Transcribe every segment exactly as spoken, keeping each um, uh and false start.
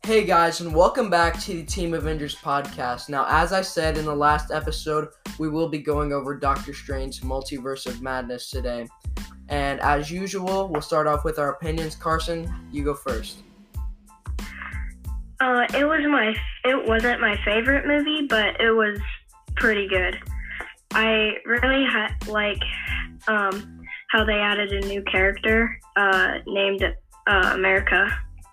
Hey guys, and welcome back to the Team Avengers podcast. Now, as I said in the last episode, we will be going over Doctor Strange's Multiverse of Madness today. And as usual, we'll start off with our opinions. Carson, you go first. Uh, it was my it wasn't my favorite movie, but it was pretty good. I really ha- like um, how they added a new character uh, named uh, America.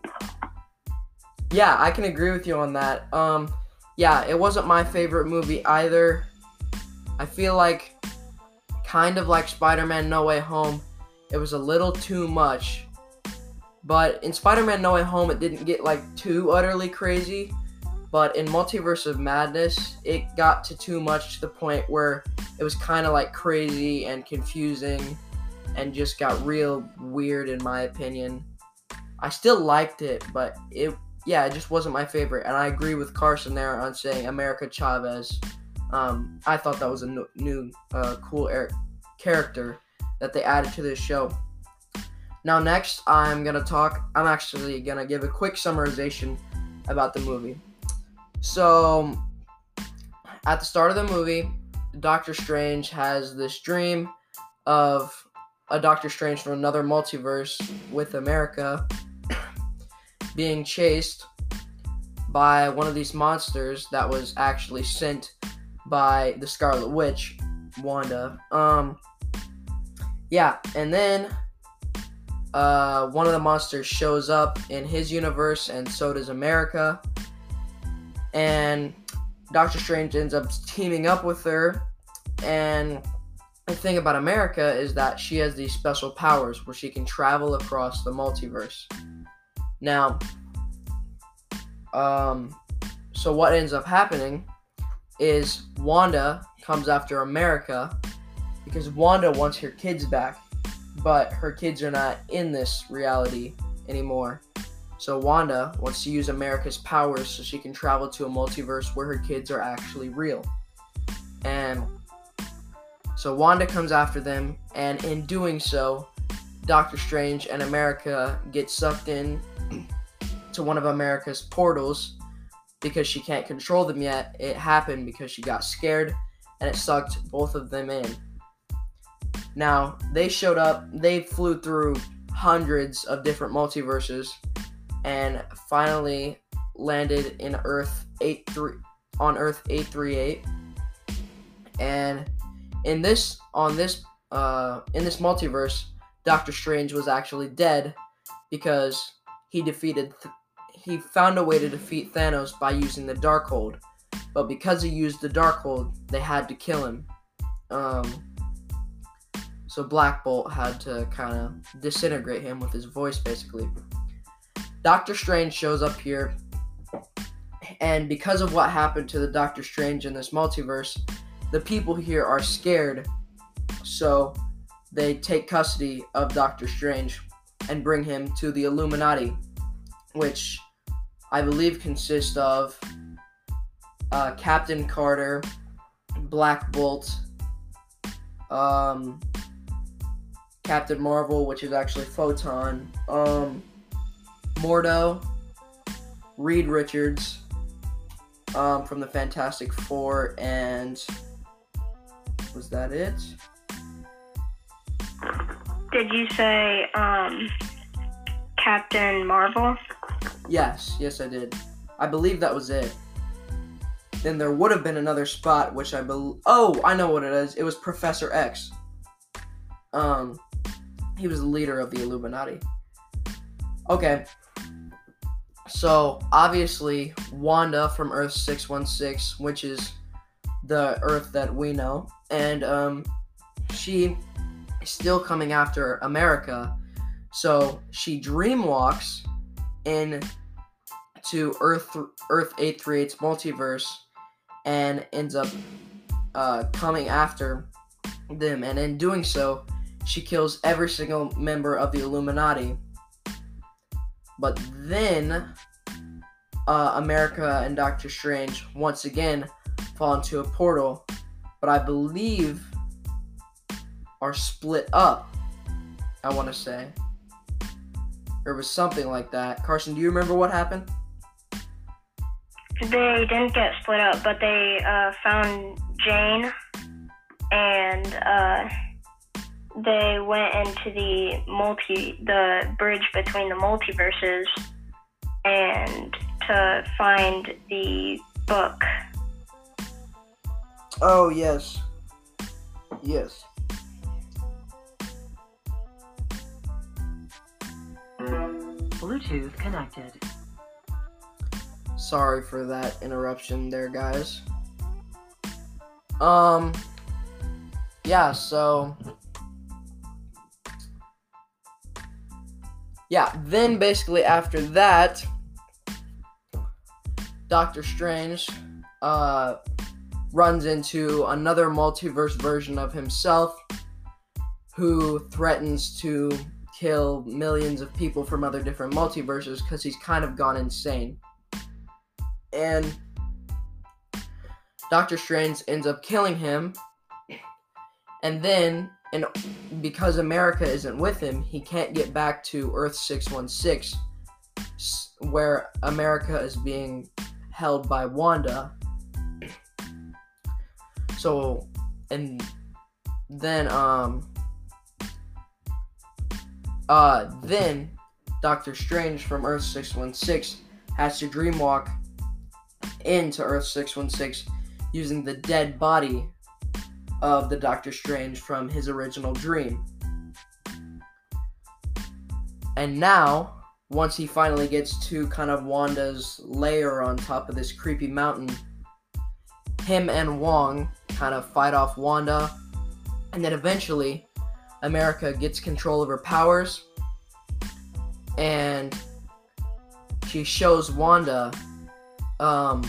Yeah, I can agree with you on that. Um, yeah, it wasn't my favorite movie either. I feel like, kind of like Spider-Man No Way Home, it was a little too much. But in Spider-Man No Way Home, it didn't get like too utterly crazy. But in Multiverse of Madness, it got to too much to the point where it was kind of like crazy and confusing and just got real weird in my opinion. I still liked it, but it yeah, it just wasn't my favorite. And I agree with Carson there on saying America Chavez. Um, I thought that was a no- new, uh, cool er- character that they added to this show. Now, next, I'm going to talk, I'm actually going to give a quick summarization about the movie. So, at the start of the movie, Doctor Strange has this dream of a Doctor Strange from another multiverse with America being chased by one of these monsters that was actually sent by the Scarlet Witch, Wanda. Um, yeah, and then uh, one of the monsters shows up in his universe, and so does America. And Doctor Strange ends up teaming up with her. And the thing about America is that she has these special powers where she can travel across the multiverse. Now, um, so what ends up happening is Wanda comes after America because Wanda wants her kids back, but her kids are not in this reality anymore. So Wanda wants to use America's powers so she can travel to a multiverse where her kids are actually real. And so Wanda comes after them, and in doing so, Doctor Strange and America get sucked in to one of America's portals because she can't control them yet. It happened because she got scared and it sucked both of them in. Now, they showed up, they flew through hundreds of different multiverses and finally landed in Earth eight three on Earth eight thirty-eight. And in this on this uh in this multiverse, Doctor Strange was actually dead because he defeated th- he found a way to defeat Thanos by using the Darkhold. But because he used the Darkhold, they had to kill him. Um so Black Bolt had to kind of disintegrate him with his voice, basically. Doctor Strange shows up here, and because of what happened to the Doctor Strange in this multiverse, the people here are scared. So they take custody of Doctor Strange and bring him to the Illuminati, which I believe consists of uh, Captain Carter, Black Bolt, um, Captain Marvel, which is actually Photon, um, Mordo, Reed Richards um, from the Fantastic Four, and was that it? Did you say um, Captain Marvel? Yes, yes I did. I believe that was it. Then there would have been another spot, which I believe... Oh, I know what it is. It was Professor X. Um, he was the leader of the Illuminati. Okay. So, obviously, Wanda from Earth six one six, which is the Earth that we know, and um, she is still coming after America. So, she dreamwalks in to Earth Earth eight thirty-eight's multiverse and ends up uh, coming after them. And in doing so, she kills every single member of the Illuminati. But then uh, America and Doctor Strange once again fall into a portal, but I believe are split up, I want to say. Or it was something like that. Carson, do you remember what happened? They didn't get split up, but they uh, found Jane, and uh, they went into the multi, the bridge between the multiverses, and to find the book. Oh, yes. Yes. Bluetooth connected. Sorry for that interruption there, guys. Um, yeah, so, yeah, then basically after that, Doctor Strange, uh, runs into another multiverse version of himself who threatens to kill millions of people from other different multiverses because he's kind of gone insane. And Doctor Strange ends up killing him, and then, and because America isn't with him, he can't get back to Earth six one six, where America is being held by Wanda. So, and then, um, uh, then Doctor Strange from Earth six one six has to dreamwalk into Earth six one six using the dead body of the Doctor Strange from his original dream. And now, once he finally gets to kind of Wanda's lair on top of this creepy mountain, him and Wong kind of fight off Wanda, and then eventually America gets control of her powers, and she shows Wanda Um,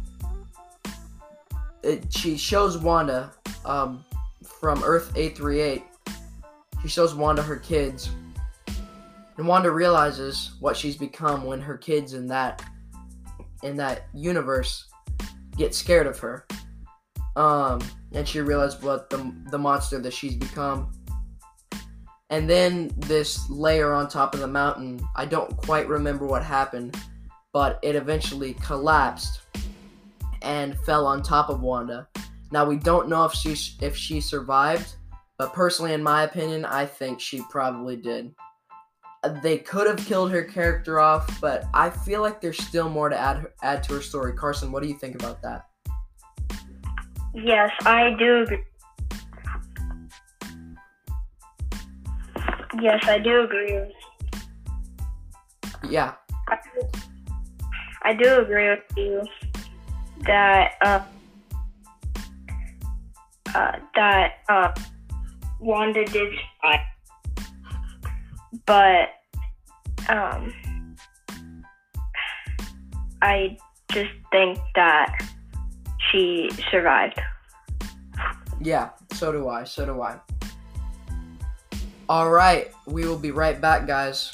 it, she shows Wanda, um, from Earth eight three eight, she shows Wanda her kids, and Wanda realizes what she's become when her kids in that, in that universe get scared of her, um, and she realizes what the, the monster that she's become. And then this layer on top of the mountain, I don't quite remember what happened, but it eventually collapsed and fell on top of Wanda. Now, we don't know if she if she survived, but personally, in my opinion, I think she probably did. They could have killed her character off, but I feel like there's still more to add add to her story. Carson, what do you think about that? Yes, I do agree. Yes, I do agree. Yeah. I, I do agree with you that uh, uh, that uh, Wanda did survive, but um, I just think that she survived. Yeah, so do I. So do I. All right, we will be right back, guys.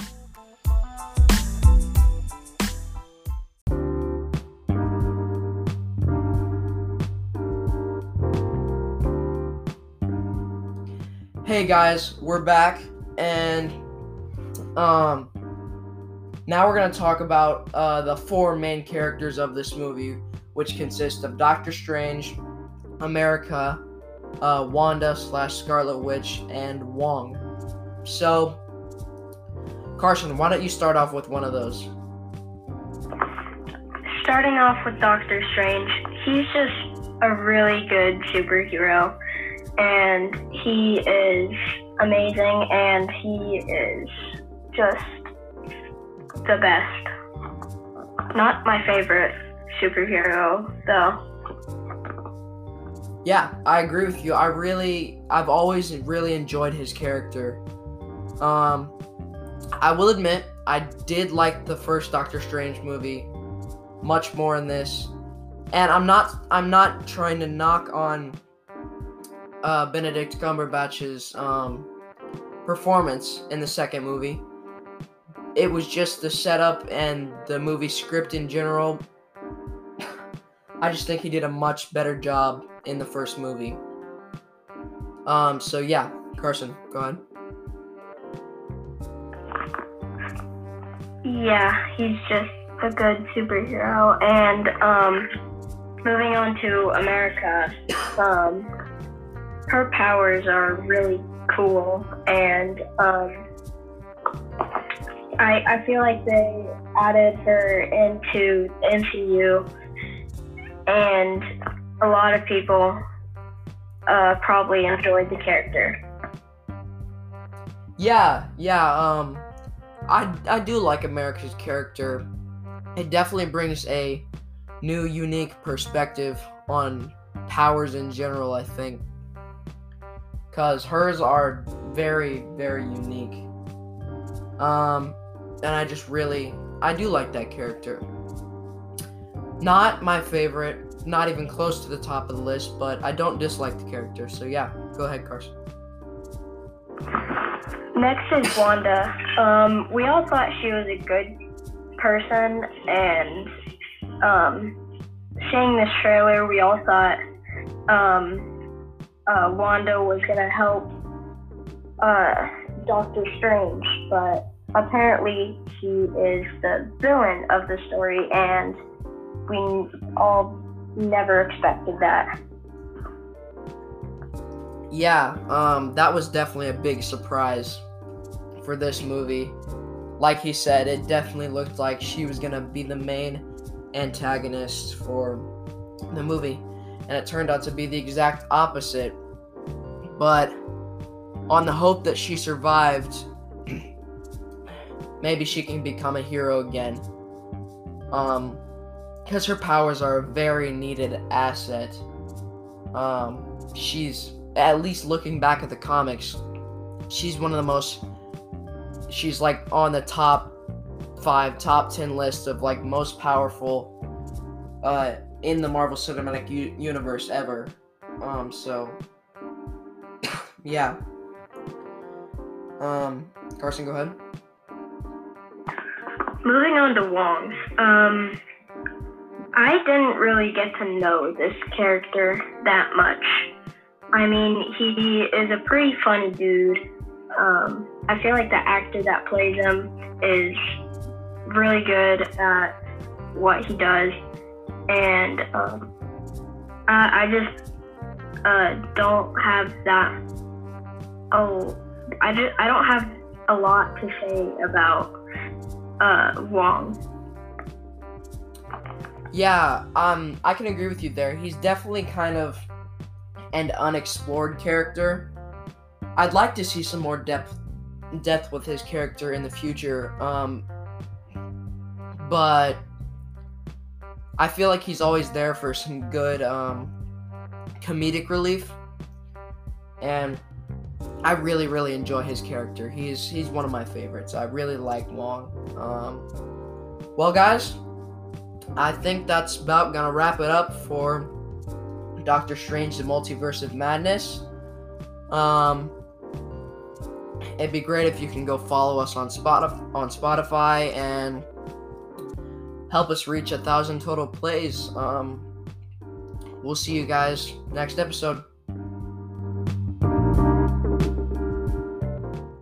Hey guys, we're back, and um, now we're gonna talk about uh, the four main characters of this movie, which consist of Doctor Strange, America, uh, Wanda slash Scarlet Witch, and Wong. So, Carson, why don't you start off with one of those? Starting off with Doctor Strange, he's just a really good superhero, and he is amazing, and he is just the best. Not my favorite superhero, though. Yeah, I agree with you. I really, I've always really enjoyed his character. Um, I will admit, I did like the first Doctor Strange movie much more in this, and I'm not, I'm not trying to knock on uh, Benedict Cumberbatch's um, performance in the second movie. It was just the setup and the movie script in general. I just think he did a much better job in the first movie. Um, so yeah, Carson, go ahead. Yeah, he's just a good superhero. And um, moving on to America, um, her powers are really cool, and um, I I feel like they added her into the M C U, and a lot of people uh, probably enjoyed the character. Yeah, yeah, um, I, I do like America's character. It definitely brings a new, unique perspective on powers in general, I think. Because hers are very, very unique. Um, and I just really, I do like that character. Not my favorite, not even close to the top of the list, but I don't dislike the character. So yeah, go ahead, Carson. Next is Wanda. Um, we all thought she was a good person, and um, seeing this trailer, we all thought um, uh, Wanda was gonna help uh, Doctor Strange, but apparently she is the villain of the story, and we all never expected that. Yeah, um, that was definitely a big surprise for this movie. Like he said, it definitely looked like she was gonna be the main antagonist for the movie, and it turned out to be the exact opposite. But on the hope that she survived, maybe she can become a hero again. Um, because her powers are a very needed asset. Um, she's, at least looking back at the comics, she's one of the most, she's like on the top five, top ten list of like most powerful uh, in the Marvel Cinematic U- Universe ever. Um, so, yeah. Um, Carson, go ahead. Moving on to Wong. Um, I didn't really get to know this character that much. I mean, he is a pretty funny dude. Um, I feel like the actor that plays him is really good at what he does, and um, I, I just uh, don't have that. Oh, I just I don't have a lot to say about uh, Wong. Yeah, um, I can agree with you there. He's definitely kind of an unexplored character. I'd like to see some more depth depth with his character in the future. Um, but I feel like he's always there for some good um, comedic relief, and I really, really enjoy his character. He's he's one of my favorites. I really like Wong. Um, well, guys, I think that's about gonna wrap it up for Doctor Strange: The Multiverse of Madness. Um, it'd be great if you can go follow us on Spotify, on Spotify and help us reach a thousand total plays. Um, we'll see you guys next episode.